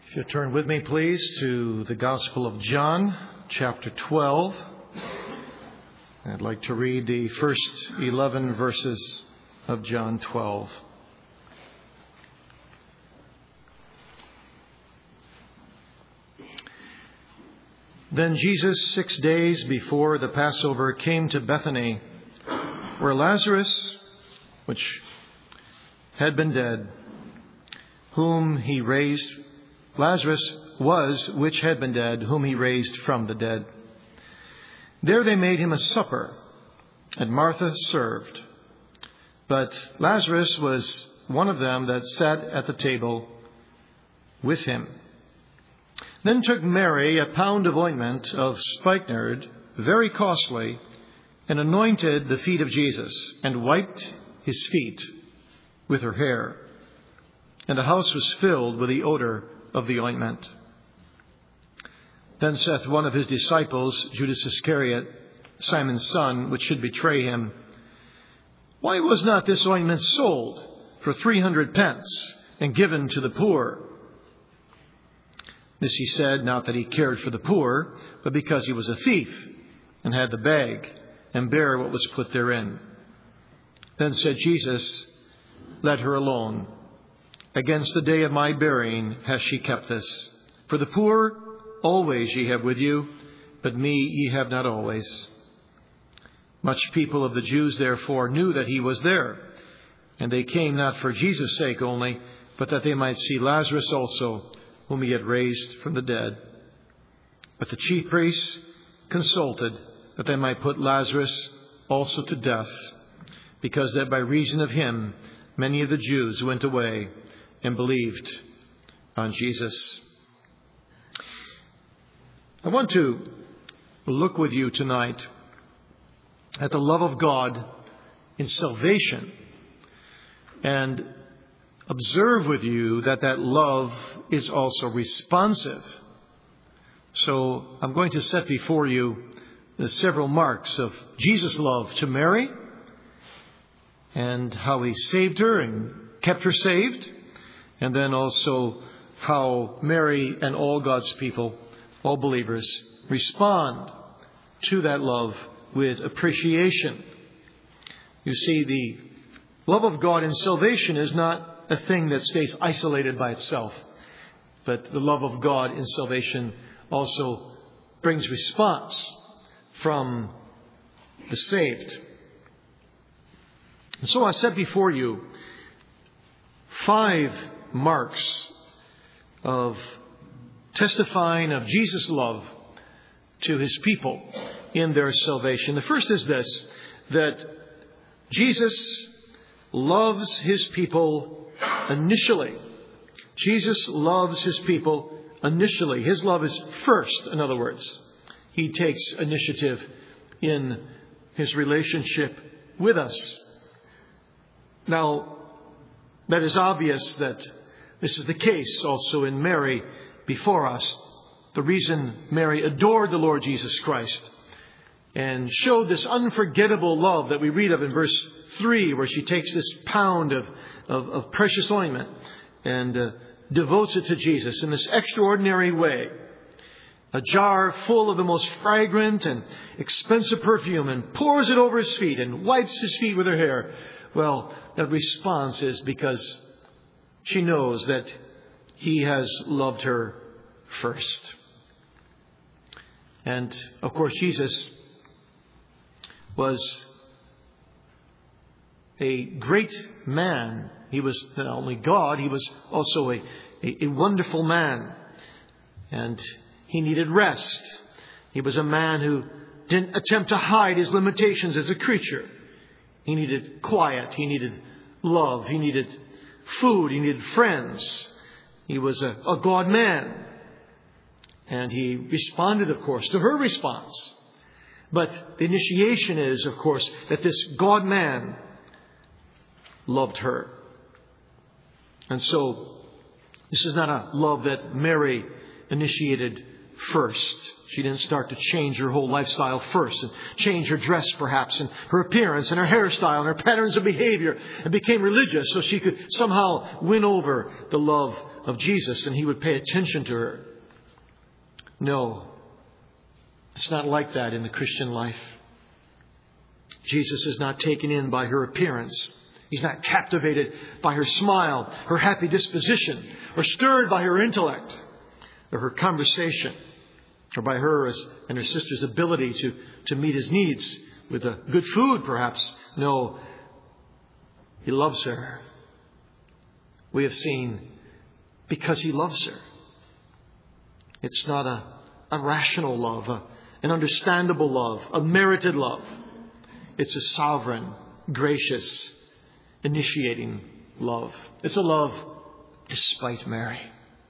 If you turn with me, please, to the Gospel of John, chapter 12. I'd like to read the first 11 verses of John 12. Then Jesus, 6 days before the Passover, came to Bethany, where Lazarus, which had been dead, which had been dead, whom he raised from the dead. There they made him a supper, and Martha served. But Lazarus was one of them that sat at the table with him. Then took Mary a pound of ointment of spikenard, very costly, and anointed the feet of Jesus, and wiped his feet with her hair. And the house was filled with the odor of the ointment. Then saith one of his disciples, Judas Iscariot, Simon's son, which should betray him, Why was not this ointment sold for 300 pence and given to the poor? This he said, not that he cared for the poor, but because he was a thief, and had the bag, and bare what was put therein. Then said Jesus, Let her alone. Against the day of my burying hath she kept this. For the poor always ye have with you, but me ye have not always. Much people of the Jews therefore knew that he was there, and they came not for Jesus' sake only, but that they might see Lazarus also, whom he had raised from the dead. But the chief priests consulted that they might put Lazarus also to death, because that by reason of him many of the Jews went away and believed on Jesus. I want to look with you tonight at the love of God in salvation and observe with you that that love is also responsive. So I'm going to set before you the several marks of Jesus' love to Mary and how he saved her and kept her saved, and then also how Mary and all God's people, all believers, respond to that love with appreciation. You see, the love of God in salvation is not a thing that stays isolated by itself, but the love of God in salvation also brings response from the saved. And so I set before you 5 marks of testifying of Jesus' love to his people in their salvation. The first is this, that Jesus loves his people initially. Jesus loves his people initially. His love is first, in other words. He takes initiative in his relationship with us. Now, that is obvious that this is the case also in Mary before us. The reason Mary adored the Lord Jesus Christ and showed this unforgettable love that we read of in verse 3, where she takes this pound of precious ointment and devotes it to Jesus in this extraordinary way. A jar full of the most fragrant and expensive perfume, and pours it over his feet and wipes his feet with her hair. Well, that response is because she knows that he has loved her first. And, of course, Jesus was a great man. He was not only God, he was also a wonderful man. And he needed rest. He was a man who didn't attempt to hide his limitations as a creature. He needed quiet. He needed love. He needed food. He needed friends. He was a God man. And he responded, of course, to her response. But the initiation is, of course, that this God man loved her. And so this is not a love that Mary initiated first. She didn't start to change her whole lifestyle first and change her dress perhaps and her appearance and her hairstyle and her patterns of behavior and became religious so she could somehow win over the love of Jesus and He would pay attention to her. No, it's not like that in the Christian life. Jesus is not taken in by her appearance. He's not captivated by her smile, her happy disposition, or stirred by her intellect or her conversation, or by her and her sister's ability to meet His needs with good food, perhaps. No, He loves her. We have seen because He loves her. It's not a rational love, an understandable love, a merited love. It's a sovereign, gracious, initiating love. It's a love despite Mary.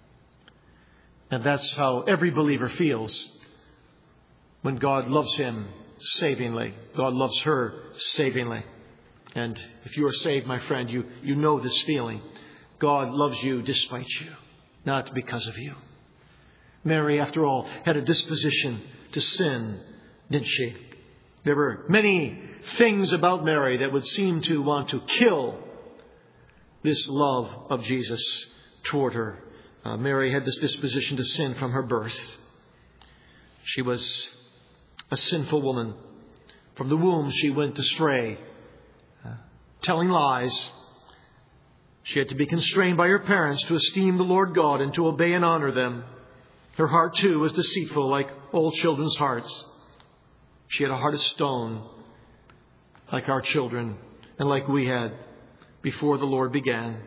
And that's how every believer feels when God loves him savingly. God loves her savingly. And if you are saved, my friend, you know this feeling. God loves you despite you, not because of you. Mary, after all, had a disposition to sin, didn't she? There were many things about Mary that would seem to want to kill this love of Jesus toward her. Mary had this disposition to sin from her birth. She was a sinful woman. From the womb she went astray, telling lies. She had to be constrained by her parents to esteem the Lord God and to obey and honor them. Her heart too was deceitful like all children's hearts. She had a heart of stone like our children and like we had before the Lord began.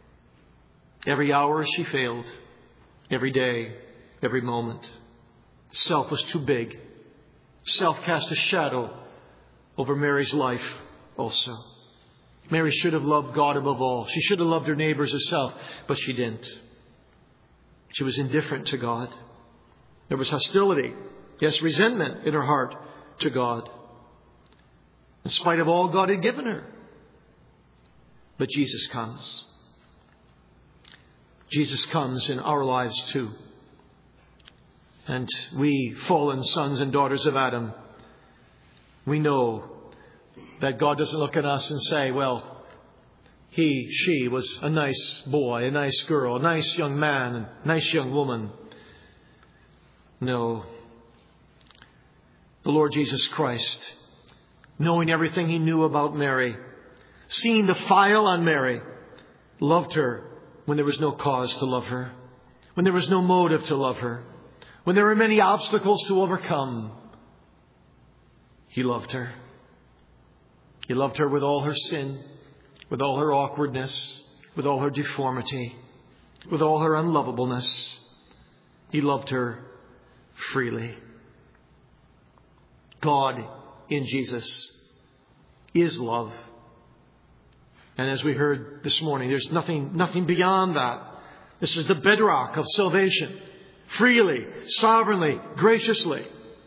Every hour she failed. Every day, every moment. Self was too big. Self cast a shadow over Mary's life also. Mary should have loved God above all. She should have loved her neighbors herself, but she didn't. She was indifferent to God. There was hostility, yes, resentment in her heart to God, in spite of all God had given her. But Jesus comes. Jesus comes in our lives too. And we, fallen sons and daughters of Adam, we know that God doesn't look at us and say, well, she was a nice boy, a nice girl, a nice young man, a nice young woman. No. The Lord Jesus Christ, knowing everything He knew about Mary, seeing the file on Mary, loved her when there was no cause to love her, when there was no motive to love her, when there were many obstacles to overcome. He loved her. He loved her with all her sin, with all her awkwardness, with all her deformity, with all her unlovableness. He loved her freely. God in Jesus is love. And as we heard this morning, there's nothing beyond that. This is the bedrock of salvation. Freely, sovereignly, graciously.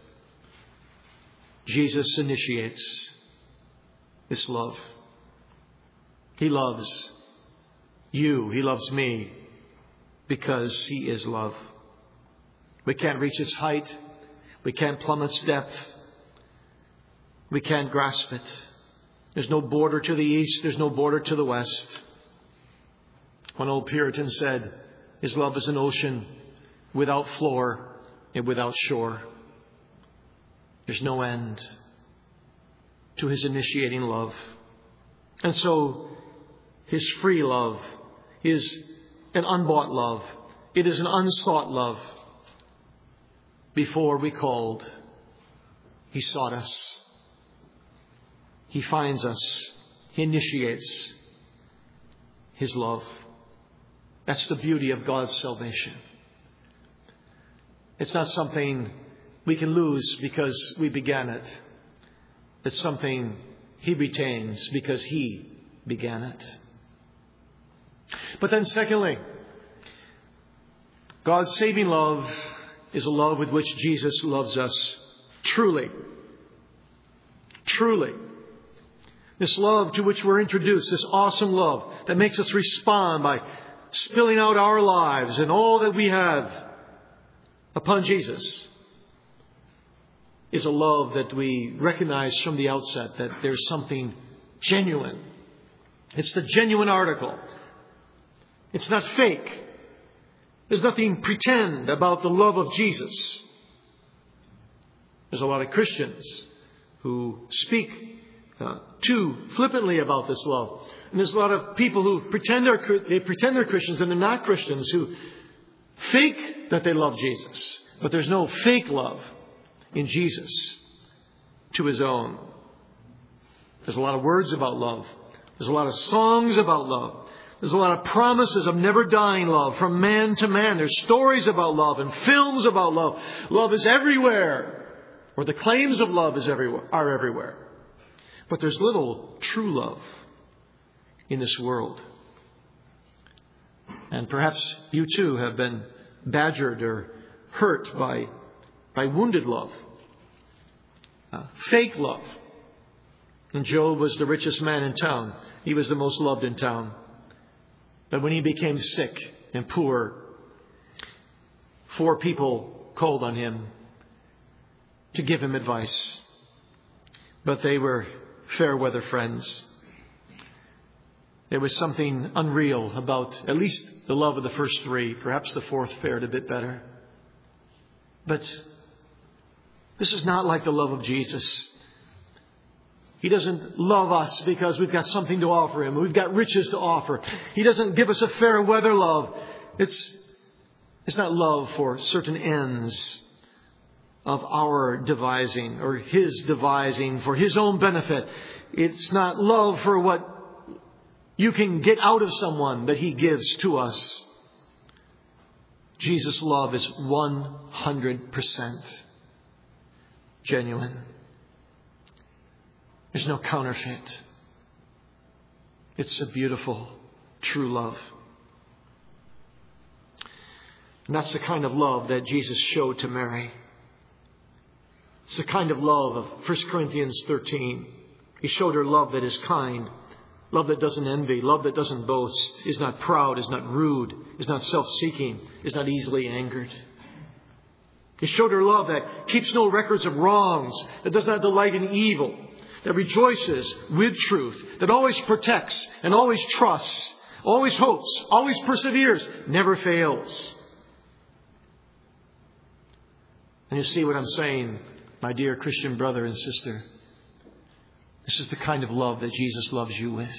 Jesus initiates this love. He loves you. He loves me because He is love. We can't reach its height. We can't plumb its depth. We can't grasp it. There's no border to the east. There's no border to the west. One old Puritan said, His love is an ocean without floor and without shore. There's no end to His initiating love. And so His free love is an unbought love. It is an unsought love. Before we called, He sought us. He finds us. He initiates His love. That's the beauty of God's salvation. It's not something we can lose because we began it. It's something He retains because He began it. But then secondly, God's saving love is a love with which Jesus loves us truly. Truly. This love to which we're introduced, this awesome love that makes us respond by spilling out our lives and all that we have upon Jesus is a love that we recognize from the outset that there's something genuine. It's the genuine article. It's not fake. There's nothing pretend about the love of Jesus. There's a lot of Christians who speak too flippantly about this love. And there's a lot of people who pretend they're Christians and they're not Christians, who fake that they love Jesus. But there's no fake love in Jesus to His own. There's a lot of words about love. There's a lot of songs about love. There's a lot of promises of never dying love from man to man. There's stories about love and films about love. Love is everywhere, or the claims of love are everywhere. But there's little true love in this world. And perhaps you too have been badgered or hurt by wounded love. Fake love. And Job was the richest man in town. He was the most loved in town. But when he became sick and poor, 4 people called on him to give him advice. But they were fair weather friends. There was something unreal about at least the love of the first 3. Perhaps the 4th fared a bit better. But this is not like the love of Jesus. He doesn't love us because we've got something to offer Him. We've got riches to offer. He doesn't give us a fair weather love. It's not love for certain ends of our devising or His devising for His own benefit. It's not love for what you can get out of someone that He gives to us. Jesus' love is 100% genuine. There's no counterfeit. It's a beautiful, true love. And that's the kind of love that Jesus showed to Mary. It's the kind of love of 1 Corinthians 13. He showed her love that is kind, love that doesn't envy, love that doesn't boast, is not proud, is not rude, is not self-seeking, is not easily angered. He showed her love that keeps no records of wrongs, that does not delight in evil, that rejoices with truth, that always protects and always trusts, always hopes, always perseveres, never fails. And you see what I'm saying, my dear Christian brother and sister. This is the kind of love that Jesus loves you with.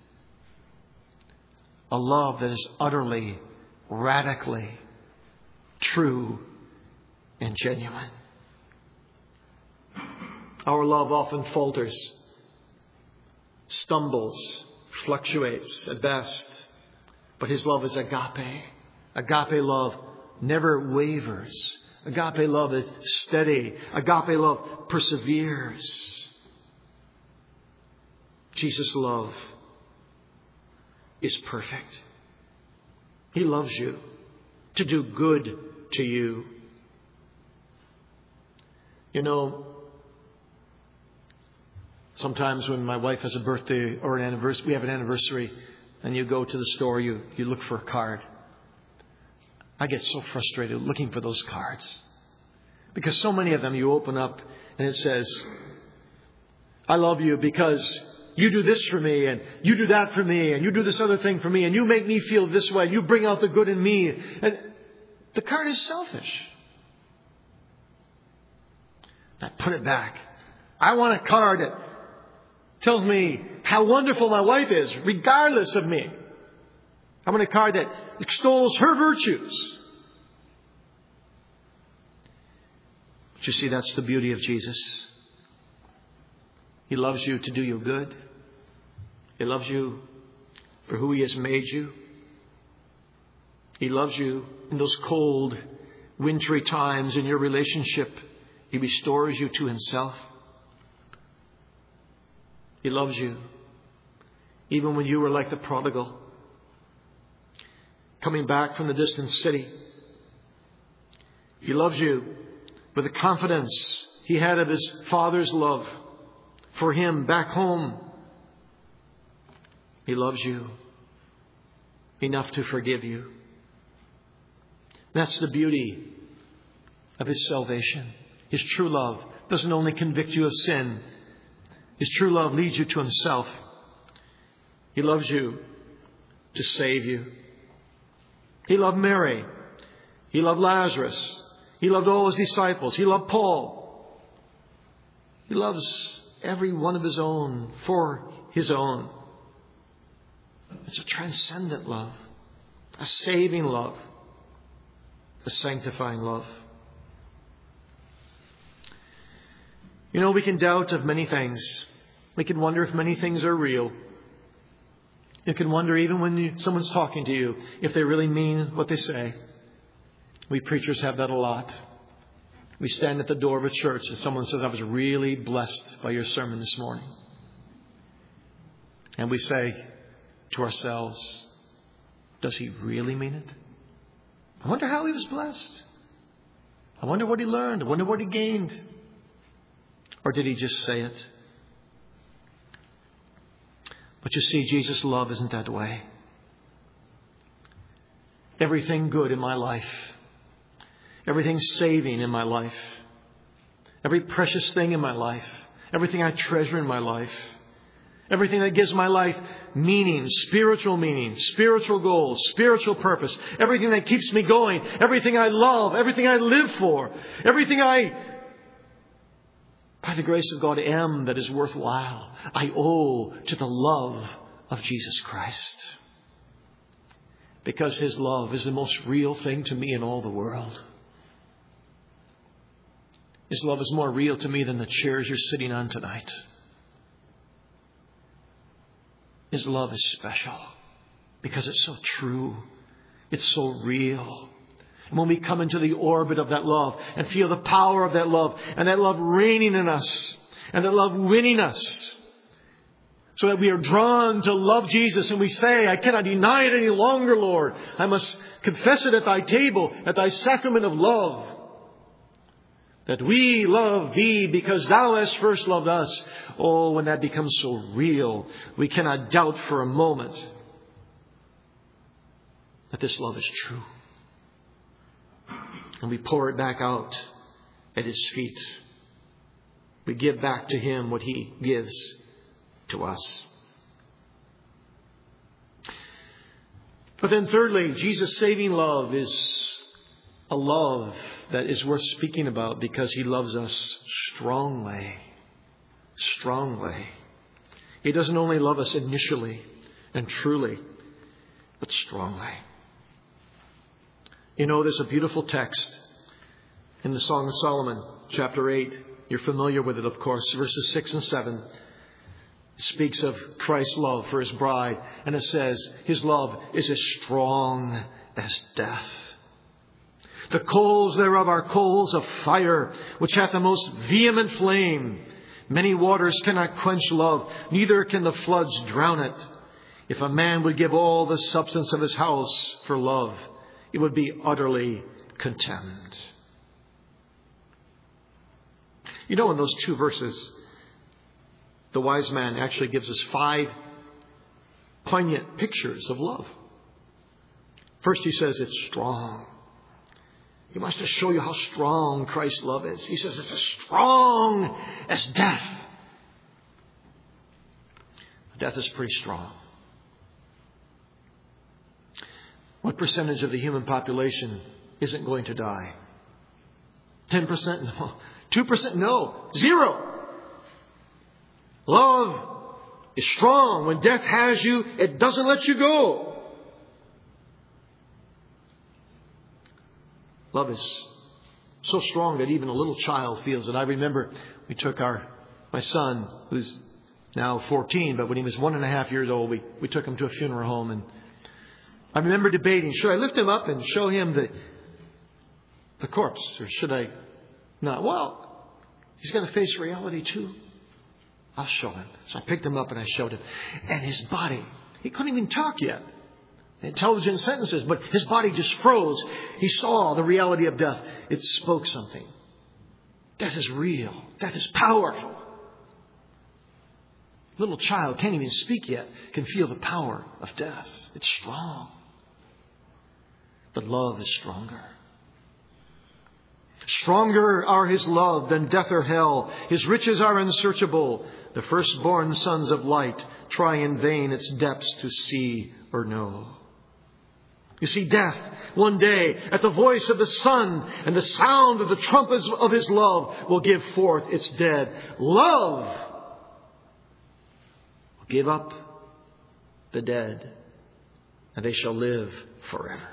A love that is utterly, radically true and genuine. Our love often falters, stumbles, fluctuates at best. But His love is agape. Agape love never wavers. Agape love is steady. Agape love perseveres. Jesus' love is perfect. He loves you to do good to you. You know, sometimes when my wife has a birthday or an anniversary, we have an anniversary, and you go to the store, you look for a card. I get so frustrated looking for those cards. Because so many of them you open up and it says, I love you because you do this for me, and you do that for me, and you do this other thing for me, and you make me feel this way, and you bring out the good in me. And the card is selfish. I put it back. I want a card that tells me how wonderful my wife is, regardless of me. I want a card that extols her virtues. But you see, that's the beauty of Jesus. He loves you to do you good. He loves you for who He has made you. He loves you in those cold, wintry times in your relationship. He restores you to Himself. He loves you even when you were like the prodigal, coming back from the distant city. He loves you with the confidence He had of His Father's love for him back home. He loves you enough to forgive you. That's the beauty of His salvation. His true love doesn't only convict you of sin. His true love leads you to Himself. He loves you to save you. He loved Mary. He loved Lazarus. He loved all His disciples. He loved Paul. He loves every one of His own for His own. It's a transcendent love, a saving love, a sanctifying love. You know, we can doubt of many things. We can wonder if many things are real. You can wonder even when someone's talking to you if they really mean what they say. We preachers have that a lot. We stand at the door of a church and someone says, "I was really blessed by your sermon this morning." And we say to ourselves, does he really mean it? I wonder how he was blessed. I wonder what he learned. I wonder what he gained. Or did he just say it? But you see, Jesus' love isn't that way. Everything good in my life, everything saving in my life, every precious thing in my life, everything I treasure in my life, everything that gives my life meaning, spiritual goals, spiritual purpose, everything that keeps me going, everything I love, everything I live for, everything I, by the grace of God, am that is worthwhile, I owe to the love of Jesus Christ. Because His love is the most real thing to me in all the world. His love is more real to me than the chairs you're sitting on tonight. His love is special because it's so true. It's so real. And when we come into the orbit of that love and feel the power of that love and that love reigning in us and that love winning us, so that we are drawn to love Jesus and we say, I cannot deny it any longer, Lord. I must confess it at Thy table, at Thy sacrament of love. That we love Thee because Thou hast first loved us. Oh, when that becomes so real, we cannot doubt for a moment that this love is true. And we pour it back out at His feet. We give back to Him what He gives to us. But then thirdly, Jesus' saving love is a love that is worth speaking about because He loves us strongly. Strongly. He doesn't only love us initially and truly, but strongly. You know, there's a beautiful text in the Song of Solomon, chapter 8. You're familiar with it, of course, verses 6 and 7. It speaks of Christ's love for His bride. And it says, His love is as strong as death. The coals thereof are coals of fire, which hath the most vehement flame. Many waters cannot quench love, neither can the floods drown it. If a man would give all the substance of his house for love, it would be utterly contemned. You know, in those two verses, the wise man actually gives us 5 poignant pictures of love. First, he says it's strong. He wants to show you how strong Christ's love is. He says it's as strong as death. Death is pretty strong. What percentage of the human population isn't going to die? 10%? No. 2%? No. 0. Love is strong. When death has you, it doesn't let you go. Love is so strong that even a little child feels it. I remember we took my son, who's now 14, but when he was 1.5 years old, we took him to a funeral home. And I remember debating, should I lift him up and show him the corpse, or should I not? Well, he's going to face reality too. I'll show him. So I picked him up and I showed him. And his body, he couldn't even talk yet. Intelligent sentences, but his body just froze. He saw the reality of death. It spoke something. Death is real. Death is powerful. Little child can't even speak yet, can feel the power of death. It's strong. But love is stronger. Stronger are His love than death or hell. His riches are unsearchable. The firstborn sons of light try in vain its depths to see or know. You see, death, one day, at the voice of the Son and the sound of the trumpets of His love, will give forth its dead. Love will give up the dead, and they shall live forever.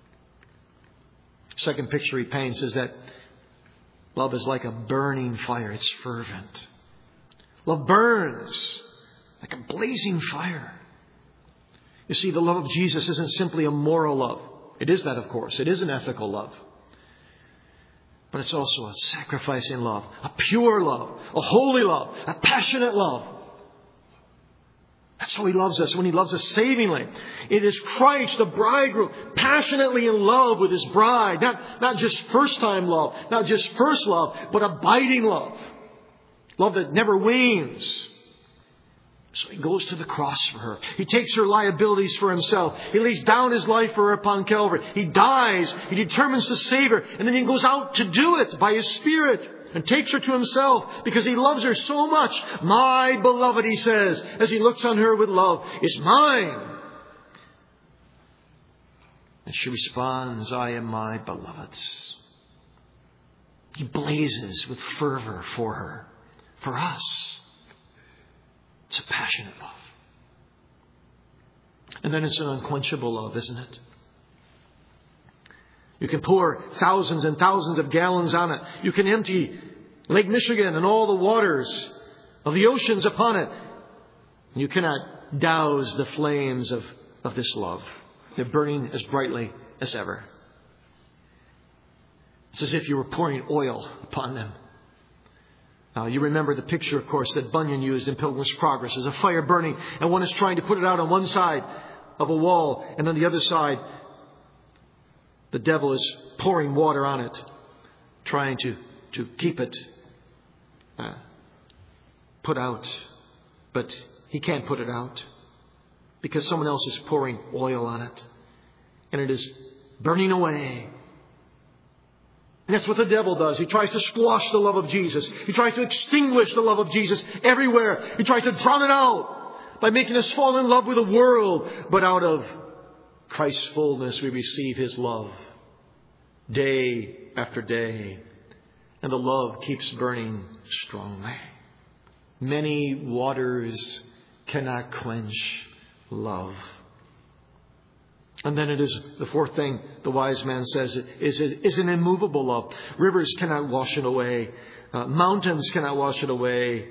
Second picture He paints is that love is like a burning fire. It's fervent. Love burns like a blazing fire. You see, the love of Jesus isn't simply a moral love. It is that, of course. It is an ethical love. But it's also a sacrificing love, a pure love, a holy love, a passionate love. That's how He loves us, when He loves us savingly. It is Christ, the bridegroom, passionately in love with His bride. Not just first-time love, not just first love, but abiding love. Love that never wanes. So He goes to the cross for her. He takes her liabilities for Himself. He lays down His life for her upon Calvary. He dies. He determines to save her. And then He goes out to do it by His Spirit and takes her to Himself because He loves her so much. My beloved, He says, as He looks on her with love, is mine. And she responds, I am my beloved's. He blazes with fervor for her, for us. It's a passionate love. And then it's an unquenchable love, isn't it? You can pour thousands and thousands of gallons on it. You can empty Lake Michigan and all the waters of the oceans upon it. You cannot douse the flames of this love. They're burning as brightly as ever. It's as if you were pouring oil upon them. Now, you remember the picture, of course, that Bunyan used in Pilgrim's Progress. There's a fire burning, and one is trying to put it out on one side of a wall, and on the other side, the devil is pouring water on it, trying to keep it put out. But he can't put it out because someone else is pouring oil on it, and it is burning away. And that's what the devil does. He tries to squash the love of Jesus. He tries to extinguish the love of Jesus everywhere. He tries to drown it out by making us fall in love with the world. But out of Christ's fullness, we receive His love day after day. And the love keeps burning strongly. Many waters cannot quench love. And then it is the fourth thing the wise man says is an immovable love. Rivers cannot wash it away. Mountains cannot wash it away.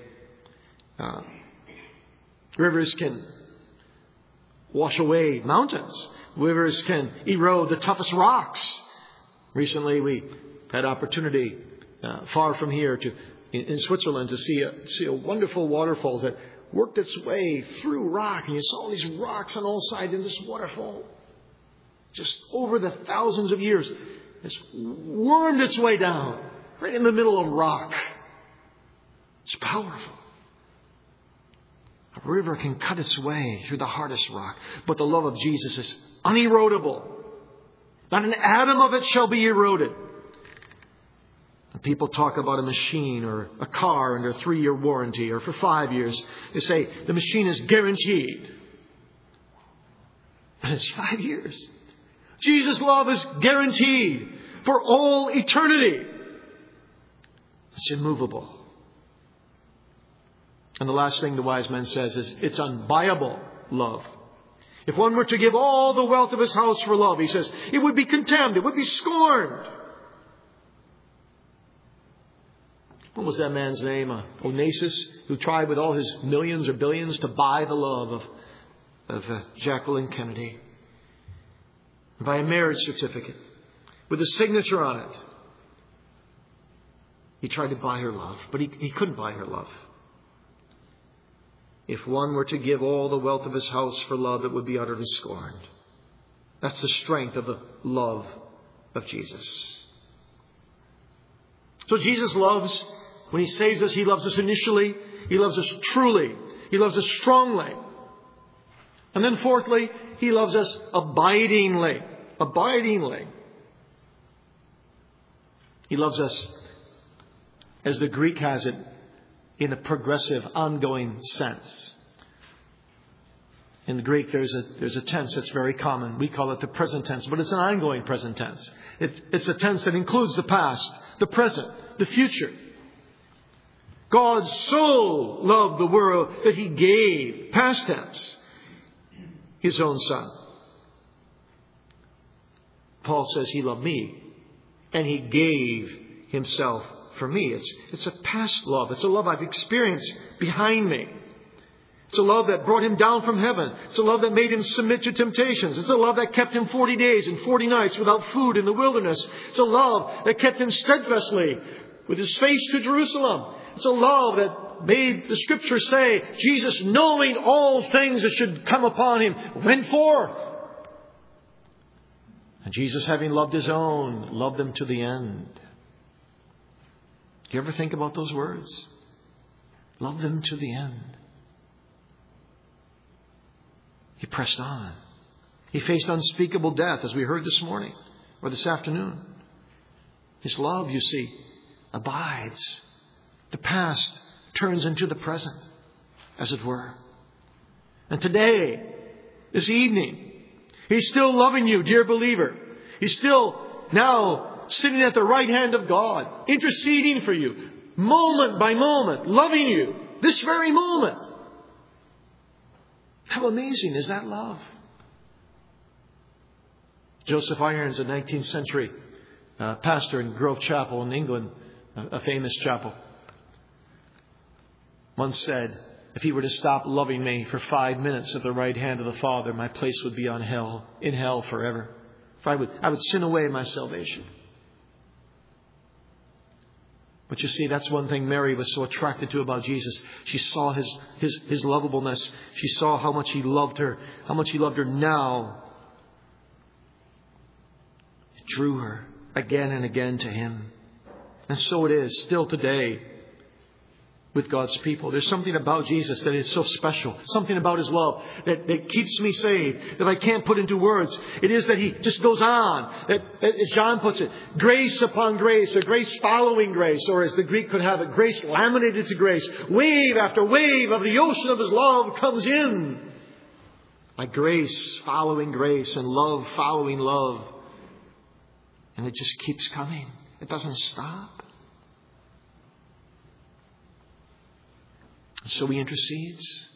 Rivers can wash away mountains. Rivers can erode the toughest rocks. Recently we had opportunity far from here in Switzerland to see a wonderful waterfall that worked its way through rock. And you saw all these rocks on all sides in this waterfall. Just over the thousands of years, it's wormed its way down, right in the middle of rock. It's powerful. A river can cut its way through the hardest rock, but the love of Jesus is unerodable. Not an atom of it shall be eroded. When people talk about a machine or a car under a 3-year warranty or for 5 years, they say the machine is guaranteed. But it's 5 years. Jesus' love is guaranteed for all eternity. It's immovable. And the last thing the wise man says is it's unbuyable love. If one were to give all the wealth of his house for love, he says, it would be contemned. It would be scorned. What was that man's name? Onassis, who tried with all his millions or billions to buy the love of Jacqueline Kennedy. By a marriage certificate with a signature on it. He tried to buy her love, but he couldn't buy her love. If one were to give all the wealth of his house for love, it would be utterly scorned. That's the strength of the love of Jesus. So Jesus loves, when He saves us, He loves us initially. He loves us truly. He loves us strongly. And then fourthly, He loves us abidingly. Abidingly. He loves us, as the Greek has it, in a progressive, ongoing sense. In the Greek, there's a tense that's very common. We call it the present tense, but it's an ongoing present tense. It's a tense that includes the past, the present, the future. God so loved the world that He gave, past tense, His own Son. Paul says He loved me, and He gave Himself for me. It's a past love. It's a love I've experienced behind me. It's a love that brought Him down from heaven. It's a love that made Him submit to temptations. It's a love that kept Him 40 days and 40 nights without food in the wilderness. It's a love that kept Him steadfastly with His face to Jerusalem. It's a love that made the Scriptures say, Jesus, knowing all things that should come upon Him, went forth. And Jesus, having loved His own, loved them to the end. Do you ever think about those words? Love them to the end. He pressed on. He faced unspeakable death, as we heard this morning or this afternoon. His love, you see, abides. The past turns into the present, as it were. And today, this evening, He's still loving you, dear believer. He's still now sitting at the right hand of God, interceding for you, moment by moment, loving you, this very moment. How amazing is that love? Joseph Irons, a 19th century pastor in Grove Chapel in England, a famous chapel, once said, if He were to stop loving me for 5 minutes at the right hand of the Father, my place would be in hell forever. For I would sin away my salvation. But you see, that's one thing Mary was so attracted to about Jesus. She saw His lovableness. She saw how much He loved her. How much He loved her now. It drew her again and again to Him. And so it is still today with God's people. There's something about Jesus that is so special. Something about His love that keeps me saved, that I can't put into words. It is that He just goes on. That, as John puts it, grace upon grace, or grace following grace, or as the Greek could have it, grace laminated to grace. Wave after wave of the ocean of His love comes in. Like grace following grace and love following love. And it just keeps coming. It doesn't stop. So He intercedes.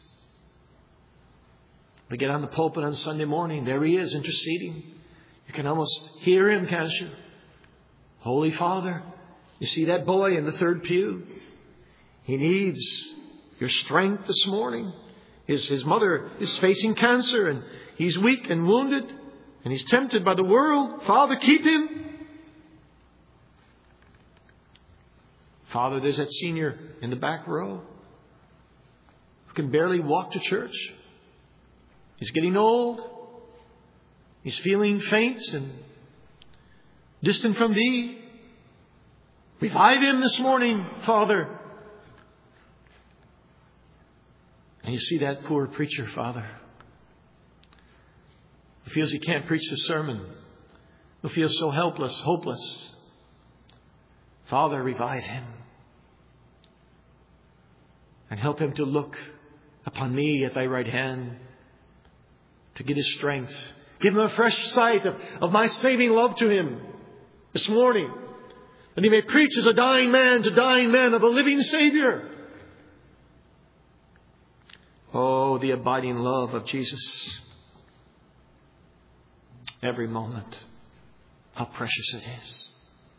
We get on the pulpit on Sunday morning. There He is interceding. You can almost hear Him, can't you? Holy Father, you see that boy in the third pew? He needs your strength this morning. His mother is facing cancer and he's weak and wounded and he's tempted by the world. Father, keep him. Father, there's that senior in the back row who can barely walk to church. He's getting old. He's feeling faint and distant from Thee. Revive him this morning, Father. And you see that poor preacher, Father, who feels he can't preach the sermon, who feels so helpless, hopeless. Father, revive him. And help him to look upon me at Thy right hand, to get his strength. Give him a fresh sight of my saving love to him this morning, that he may preach as a dying man to dying men of a living Savior. Oh, the abiding love of Jesus. Every moment. How precious it is.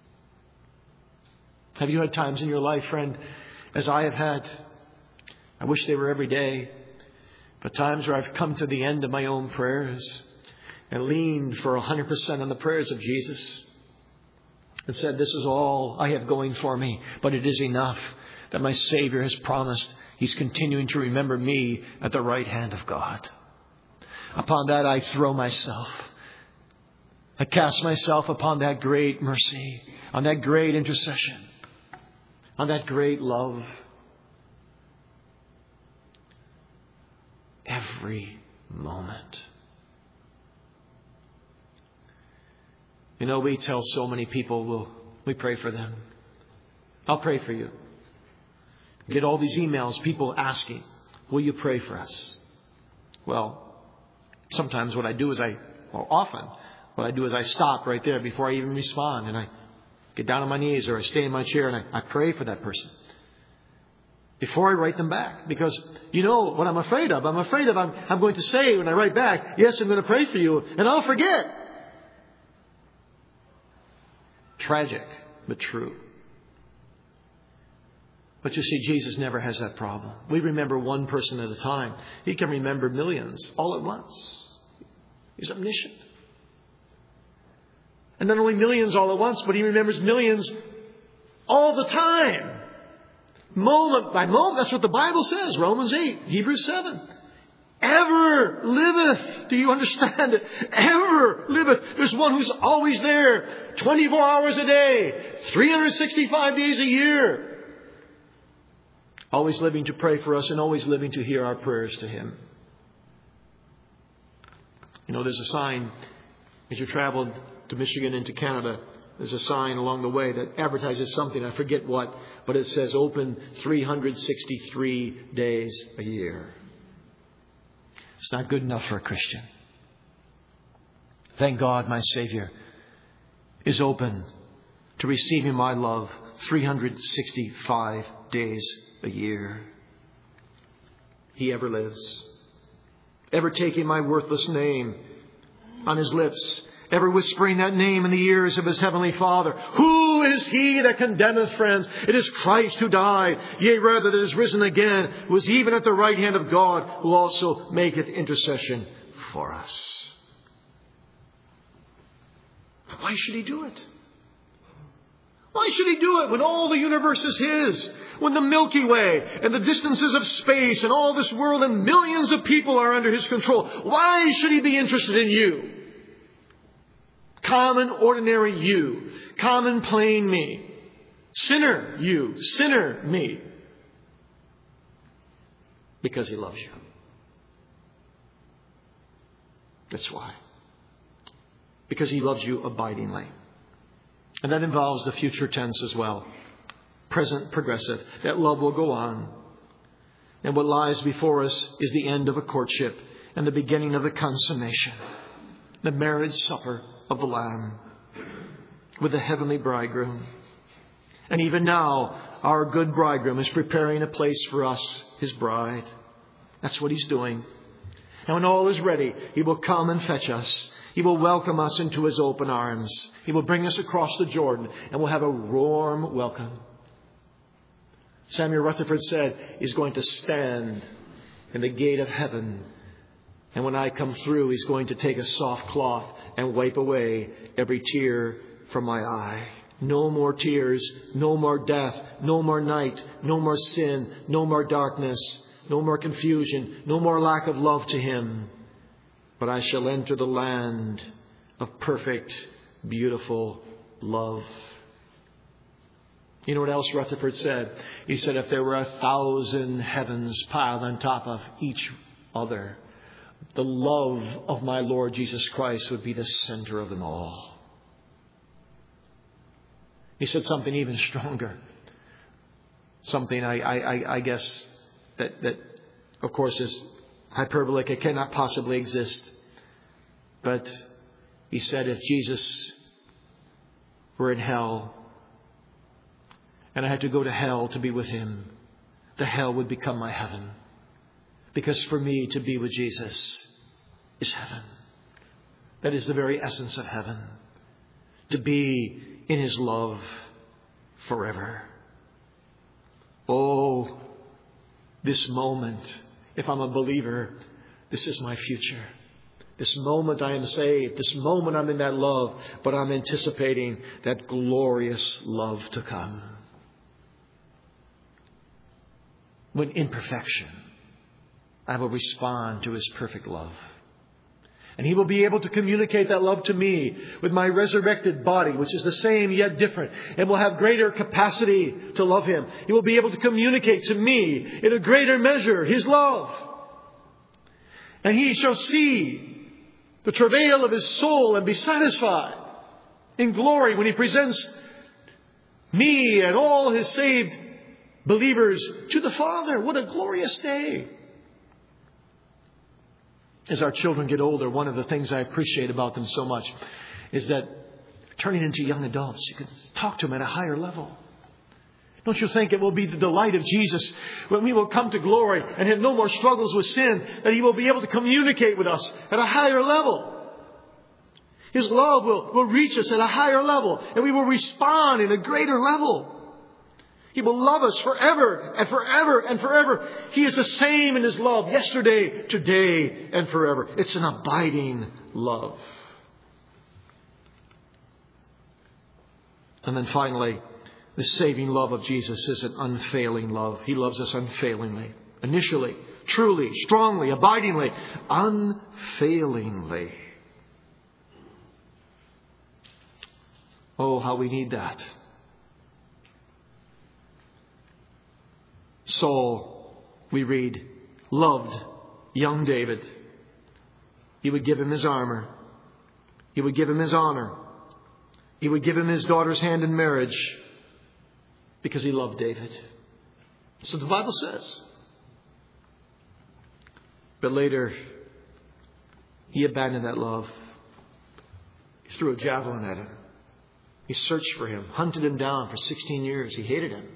Have you had times in your life, friend, as I have had? I wish they were every day. But times where I've come to the end of my own prayers and leaned for 100% on the prayers of Jesus and said, this is all I have going for me, but it is enough that my Savior has promised. He's continuing to remember me at the right hand of God. Upon that I throw myself. I cast myself upon that great mercy, on that great intercession, on that great love. Every moment. You know, we tell so many people, We pray for them. I'll pray for you. Get all these emails, people asking, will you pray for us? Well, sometimes what I do is often what I do is I stop right there before I even respond, and I get down on my knees or I stay in my chair and I pray for that person before I write them back. Because you know what I'm afraid of? I'm afraid of I'm going to say when I write back, yes, I'm going to pray for you, and I'll forget. Tragic, but true. But you see, Jesus never has that problem. We remember one person at a time. He can remember millions all at once. He's omniscient. And not only millions all at once, but He remembers millions all the time. Moment by moment. That's what the Bible says. Romans 8, Hebrews 7. Ever liveth. Do you understand it? Ever liveth. There's one who's always there. 24 hours a day. 365 days a year. Always living to pray for us and always living to hear our prayers to Him. You know, there's a sign as you traveled to Michigan into Canada. There's a sign along the way that advertises something. I forget what, but it says open 363 days a year. It's not good enough for a Christian. Thank God my Savior is open to receiving my love 365 days a year. He ever lives. Ever taking my worthless name on His lips. Ever whispering that name in the ears of His Heavenly Father. Who is He that condemneth, friends? It is Christ who died. Yea, rather, that is risen again. Who is even at the right hand of God. Who also maketh intercession for us. Why should He do it? Why should He do it when all the universe is His? When the Milky Way and the distances of space and all this world and millions of people are under His control. Why should He be interested in you? Common, ordinary you. Common, plain me. Sinner you. Sinner me. Because He loves you. That's why. Because He loves you abidingly. And that involves the future tense as well. Present, progressive. That love will go on. And what lies before us is the end of a courtship and the beginning of the consummation. The marriage supper of the Lamb with the heavenly bridegroom. And even now, our good bridegroom is preparing a place for us, His bride. That's what He's doing. And when all is ready, He will come and fetch us. He will welcome us into His open arms. He will bring us across the Jordan and we'll have a warm welcome. Samuel Rutherford said He's going to stand in the gate of heaven. And when I come through, He's going to take a soft cloth and wipe away every tear from my eye. No more tears, no more death, no more night, no more sin, no more darkness, no more confusion, no more lack of love to Him. But I shall enter the land of perfect, beautiful love. You know what else Rutherford said? He said, if there were 1,000 heavens piled on top of each other, the love of my Lord Jesus Christ would be the center of them all. He said something even stronger. Something I guess that of course is hyperbolic. It cannot possibly exist. But he said if Jesus were in hell and I had to go to hell to be with Him, the hell would become my heaven. Because for me to be with Jesus is heaven. That is the very essence of heaven. To be in His love forever. Oh, this moment, if I'm a believer, this is my future. This moment I am saved. This moment I'm in that love. But I'm anticipating that glorious love to come. When in perfection, I will respond to His perfect love. And He will be able to communicate that love to me with my resurrected body, which is the same yet different, and will have greater capacity to love Him. He will be able to communicate to me in a greater measure His love. And He shall see the travail of His soul and be satisfied in glory when He presents me and all His saved believers to the Father. What a glorious day. As our children get older, one of the things I appreciate about them so much is that turning into young adults, you can talk to them at a higher level. Don't you think it will be the delight of Jesus when we will come to glory and have no more struggles with sin, that He will be able to communicate with us at a higher level? His love will reach us at a higher level, and we will respond in a greater level. He will love us forever and forever and forever. He is the same in His love yesterday, today, and forever. It's an abiding love. And then finally, the saving love of Jesus is an unfailing love. He loves us unfailingly. Initially, truly, strongly, abidingly, unfailingly. Oh, how we need that. Saul, we read, loved young David. He would give him his armor. He would give him his honor. He would give him his daughter's hand in marriage because he loved David. So the Bible says. But later, he abandoned that love. He threw a javelin at him. He searched for him, hunted him down for 16 years. He hated him.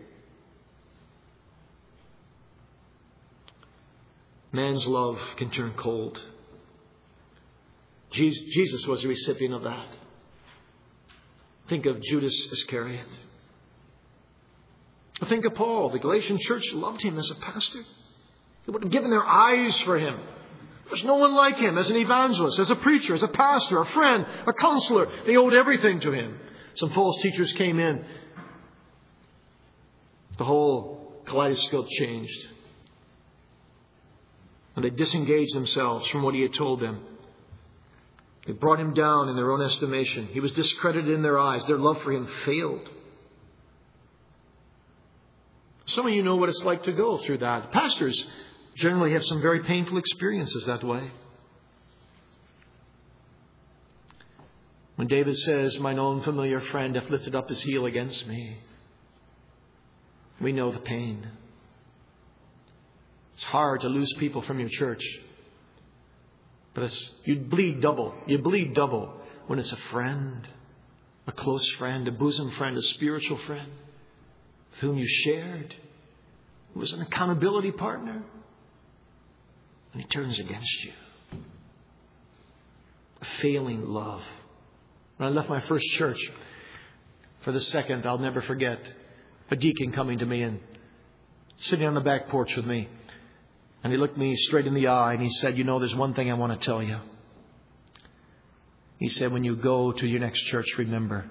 Man's love can turn cold. Jesus was the recipient of that. Think of Judas Iscariot. Think of Paul. The Galatian church loved him as a pastor. They would have given their eyes for him. There's no one like him as an evangelist, as a preacher, as a pastor, a friend, a counselor. They owed everything to him. Some false teachers came in. The whole kaleidoscope changed. And they disengaged themselves from what he had told them. They brought him down in their own estimation. He was discredited in their eyes. Their love for him failed. Some of you know what it's like to go through that. Pastors generally have some very painful experiences that way. When David says, "Mine own familiar friend hath lifted up his heel against me," we know the pain. It's hard to lose people from your church. But you bleed double. You bleed double when it's a friend, a close friend, a bosom friend, a spiritual friend with whom you shared, who was an accountability partner, and he turns against you. A failing love. When I left my first church for the second, I'll never forget a deacon coming to me and sitting on the back porch with me. And he looked me straight in the eye and he said, "You know, there's one thing I want to tell you." He said, "When you go to your next church, remember,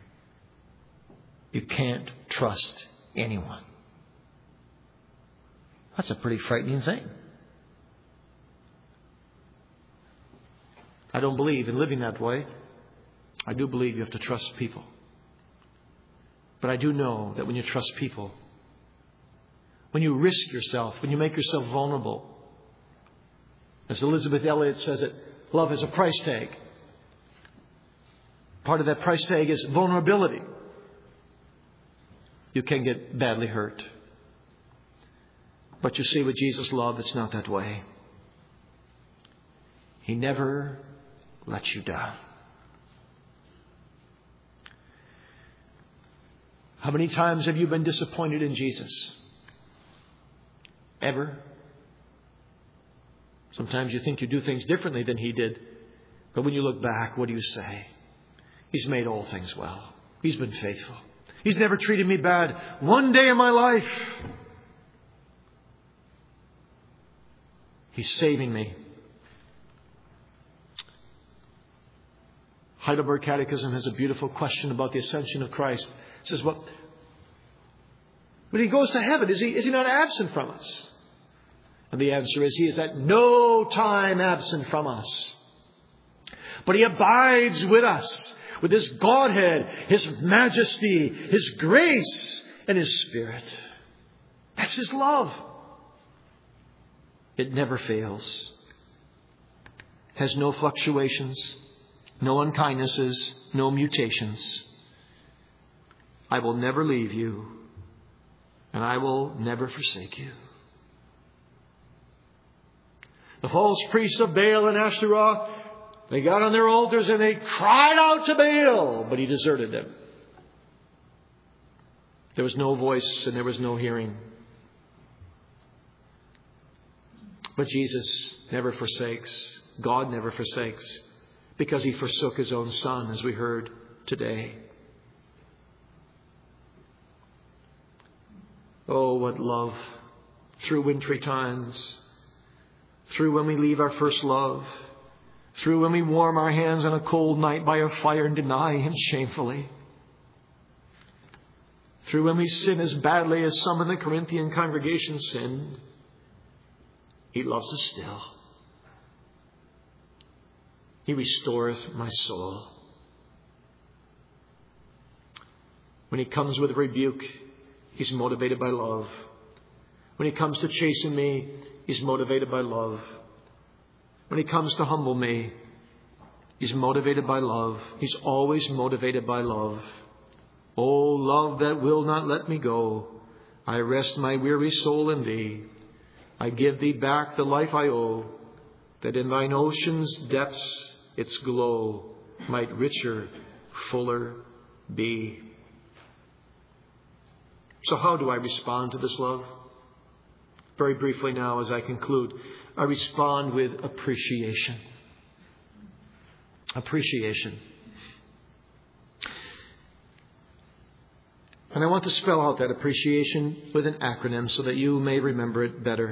you can't trust anyone." That's a pretty frightening thing. I don't believe in living that way. I do believe you have to trust people. But I do know that when you trust people, when you risk yourself, when you make yourself vulnerable, as Elizabeth Elliot says it, love has a price tag. Part of that price tag is vulnerability. You can get badly hurt. But you see, with Jesus' love, it's not that way. He never lets you down. How many times have you been disappointed in Jesus? Ever? Sometimes you think you do things differently than He did. But when you look back, what do you say? He's made all things well. He's been faithful. He's never treated me bad one day in my life. He's saving me. Heidelberg Catechism has a beautiful question about the ascension of Christ. It says, when He goes to heaven, is he not absent from us? And the answer is, He is at no time absent from us. But He abides with us, with His Godhead, His majesty, His grace, and His Spirit. That's His love. It never fails. Has no fluctuations, no unkindnesses, no mutations. I will never leave you, and I will never forsake you. The false priests of Baal and Ashtaroth, they got on their altars and they cried out to Baal, but he deserted them. There was no voice and there was no hearing. But Jesus never forsakes. God never forsakes, because he forsook his own Son, as we heard today. Oh, what love through wintry times, through when we leave our first love, through when we warm our hands on a cold night by a fire and deny him shamefully, through when we sin as badly as some in the Corinthian congregation sinned. He loves us still. He restoreth my soul. When he comes with rebuke, he's motivated by love. When he comes to chasten me, he's motivated by love. When he comes to humble me, he's motivated by love. He's always motivated by love. Oh, love that will not let me go. I rest my weary soul in thee. I give thee back the life I owe, that in thine ocean's depths its glow might richer, fuller be. So how do I respond to this love? Very briefly now, as I conclude, I respond with appreciation. Appreciation. And I want to spell out that appreciation with an acronym so that you may remember it better.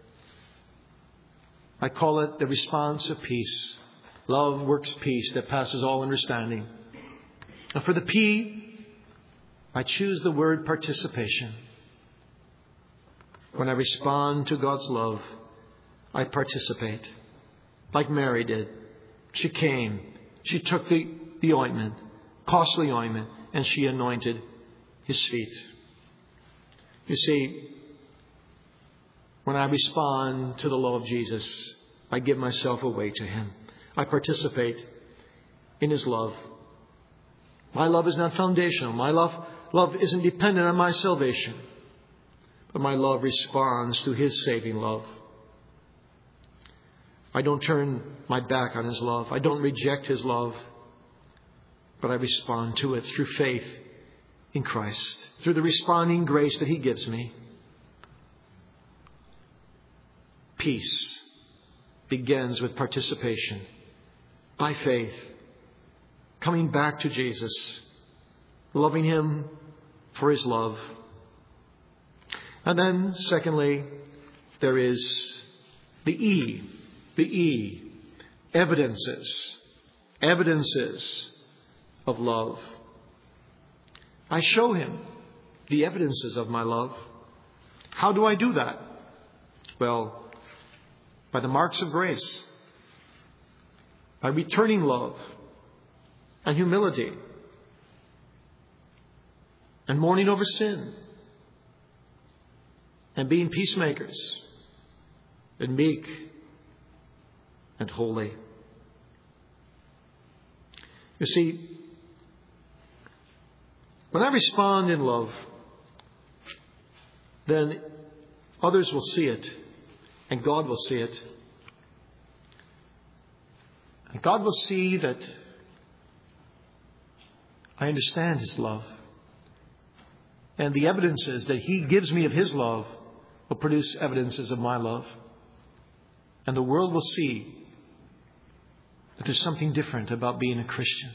I call it the response of peace. Love works peace that passes all understanding. And for the P, I choose the word participation. When I respond to God's love, I participate. Like Mary did. She came. She took the ointment, costly ointment, and she anointed his feet. You see, when I respond to the love of Jesus, I give myself away to him. I participate in his love. My love is not foundational. My love isn't dependent on my salvation. But my love responds to his saving love. I don't turn my back on his love. I don't reject his love. But I respond to it through faith in Christ, through the responding grace that he gives me. Peace begins with participation by faith, coming back to Jesus, loving him for his love. And then, secondly, there is the E, evidences of love. I show him the evidences of my love. How do I do that? Well, by the marks of grace, by returning love and humility and mourning over sin and being peacemakers and meek and holy. You see, when I respond in love, then others will see it, and God will see it. And God will see that I understand his love. And the evidences that he gives me of his love will produce evidences of my love. And the world will see that there's something different about being a Christian.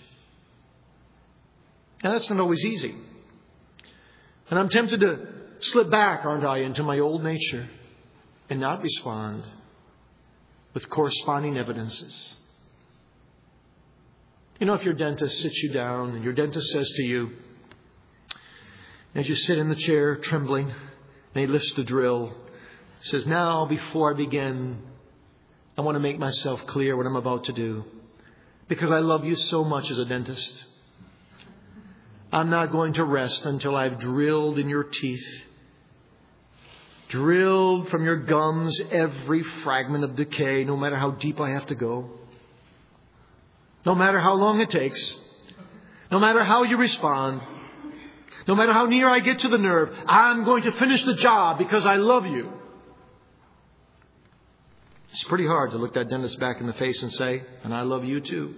And that's not always easy. And I'm tempted to slip back, aren't I, into my old nature and not respond with corresponding evidences. You know, if your dentist sits you down and your dentist says to you, as you sit in the chair trembling, and he lifts the drill, says, now, before I begin, I want to make myself clear what I'm about to do. Because I love you so much as a dentist. I'm not going to rest until I've drilled in your teeth, drilled from your gums every fragment of decay, no matter how deep I have to go, no matter how long it takes, no matter how you respond, No matter how near I get to the nerve, I'm going to finish the job because I love you. It's pretty hard to look that dentist back in the face and say, and I love you too.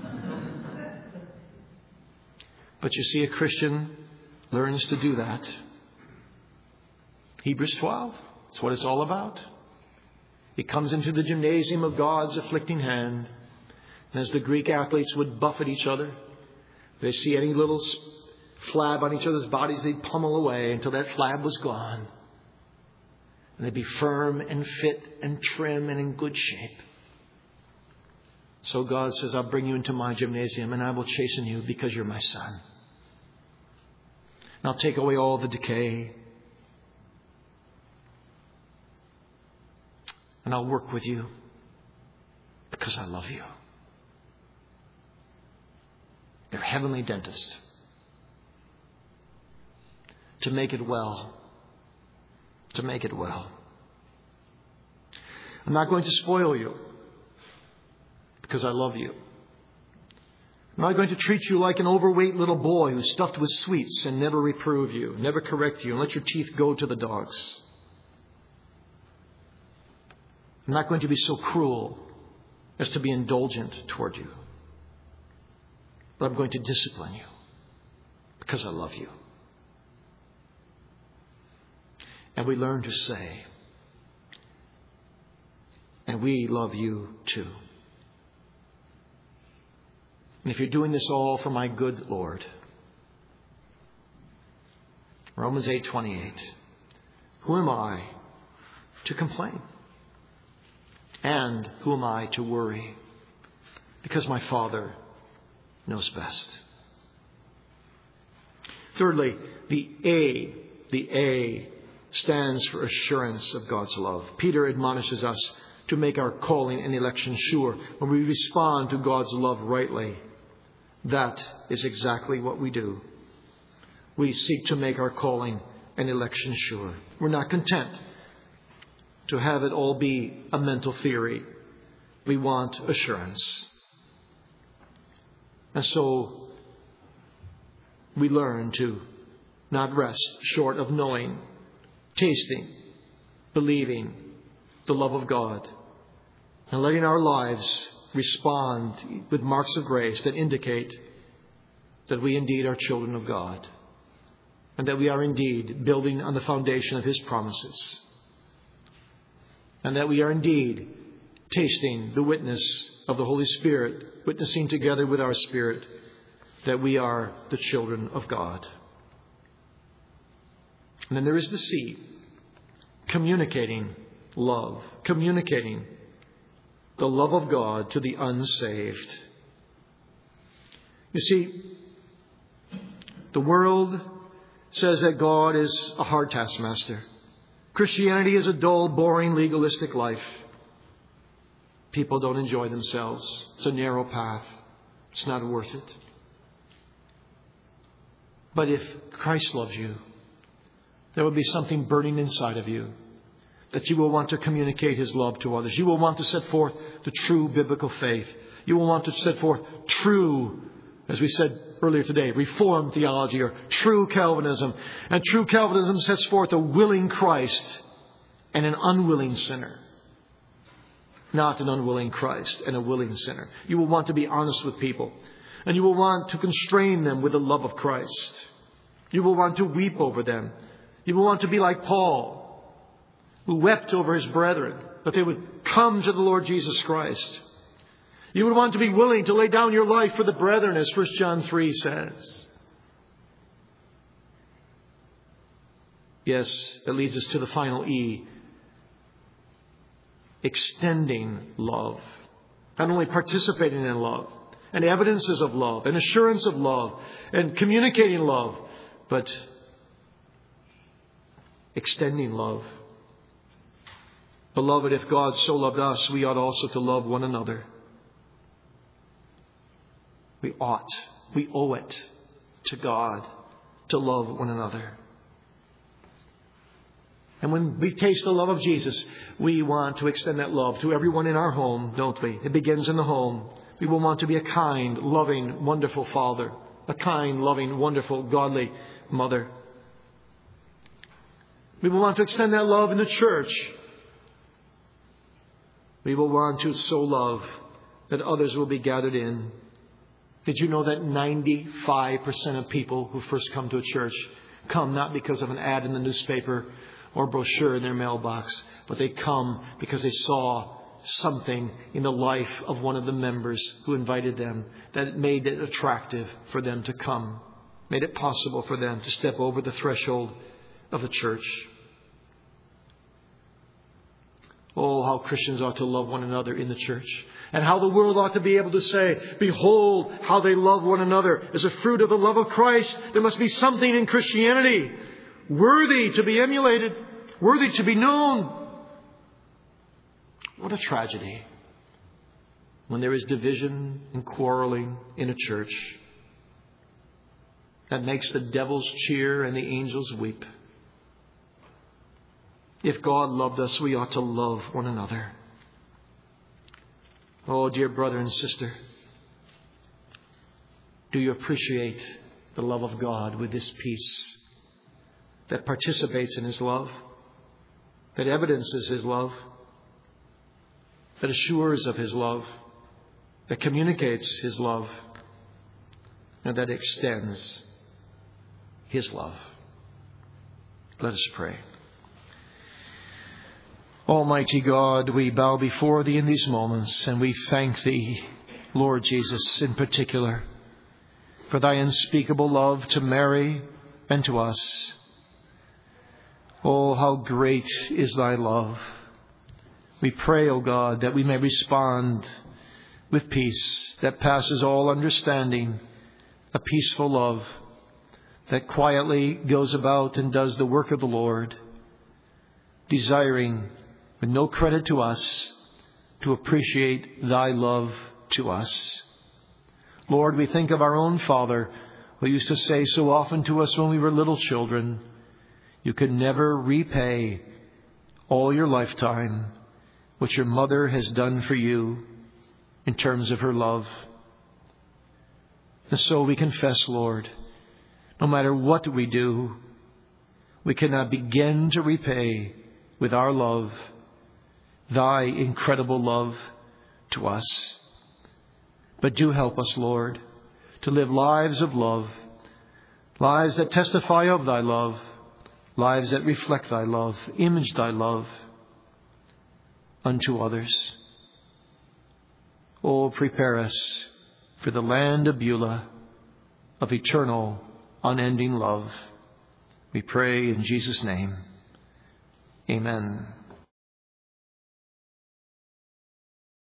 But you see, a Christian learns to do that. Hebrews 12, that's what it's all about. He comes into the gymnasium of God's afflicting hand. And as the Greek athletes would buffet each other, they see any little flab on each other's bodies, they'd pummel away until that flab was gone. And they'd be firm and fit and trim and in good shape. So God says, I'll bring you into my gymnasium and I will chasten you because you're my son. And I'll take away all the decay. And I'll work with you because I love you. Your heavenly dentist. To make it well. To make it well. I'm not going to spoil you because I love you. I'm not going to treat you like an overweight little boy who's stuffed with sweets and never reprove you, never correct you, and let your teeth go to the dogs. I'm not going to be so cruel as to be indulgent toward you. But I'm going to discipline you because I love you. And we learn to say, and we love you too. And if you're doing this all for my good Lord, Romans 8:28, who am I to complain? And who am I to worry? Because my Father knows best. Thirdly, the A stands for assurance of God's love. Peter admonishes us to make our calling and election sure. When we respond to God's love rightly, that is exactly what we do. We seek to make our calling and election sure. We're not content to have it all be a mental theory. We want assurance. And so we learn to not rest short of knowing, tasting, believing the love of God, and letting our lives respond with marks of grace that indicate that we indeed are children of God, and that we are indeed building on the foundation of His promises, and that we are indeed tasting the witness of the Holy Spirit, witnessing together with our spirit that we are the children of God. And then there is the C, communicating love, communicating the love of God to the unsaved. You see, the world says that God is a hard taskmaster. Christianity is a dull, boring, legalistic life. People don't enjoy themselves. It's a narrow path. It's not worth it. But if Christ loves you, there will be something burning inside of you that you will want to communicate His love to others. You will want to set forth the true biblical faith. You will want to set forth true, as we said earlier today, Reformed theology or true Calvinism. And true Calvinism sets forth a willing Christ and an unwilling sinner. Not an unwilling Christ and a willing sinner. You will want to be honest with people. And you will want to constrain them with the love of Christ. You will want to weep over them. You will want to be like Paul, who wept over his brethren, that they would come to the Lord Jesus Christ. You would want to be willing to lay down your life for the brethren, as 1 John 3 says. Yes, that leads us to the final E. Extending love. Not only participating in love, and evidences of love, and assurance of love, and communicating love, but extending love. Beloved, if God so loved us, we ought also to love one another. We owe it to God to love one another. And when we taste the love of Jesus, we want to extend that love to everyone in our home, don't we? It begins in the home. We will want to be a kind, loving, wonderful father, a kind, loving, wonderful, godly mother. We will want to extend that love in the church. We will want to so love that others will be gathered in. Did you know that 95% of people who first come to a church come not because of an ad in the newspaper or brochure in their mailbox, but they come because they saw something in the life of one of the members who invited them that made it attractive for them to come, made it possible for them to step over the threshold of the church. Oh, how Christians ought to love one another in the church. And how the world ought to be able to say, behold, how they love one another as a fruit of the love of Christ. There must be something in Christianity worthy to be emulated, worthy to be known. What a tragedy when there is division and quarreling in a church that makes the devils cheer and the angels weep. If God loved us, we ought to love one another. Oh, dear brother and sister, do you appreciate the love of God with this peace that participates in His love, that evidences His love, that assures of His love, that communicates His love, and that extends His love? Let us pray. Almighty God, we bow before Thee in these moments, and we thank Thee, Lord Jesus, in particular, for Thy unspeakable love to Mary and to us. Oh, how great is Thy love. We pray, O God, that we may respond with peace that passes all understanding, a peaceful love that quietly goes about and does the work of the Lord, desiring, with no credit to us, to appreciate Thy love to us. Lord, we think of our own Father, who used to say so often to us when we were little children, you can never repay all your lifetime what your mother has done for you in terms of her love. And so we confess, Lord, no matter what we do, we cannot begin to repay with our love Thy incredible love to us. But do help us, Lord, to live lives of love, lives that testify of Thy love, lives that reflect Thy love, image Thy love unto others. Oh, prepare us for the land of Beulah, of eternal, unending love. We pray in Jesus' name. Amen.